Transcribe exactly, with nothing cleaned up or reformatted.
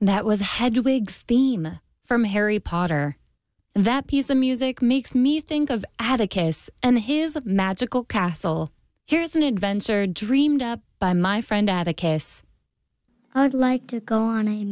That was Hedwig's theme from Harry Potter. That piece of music makes me think of Atticus and his magical castle. Here's an adventure dreamed up by my friend Atticus. I'd like to go on a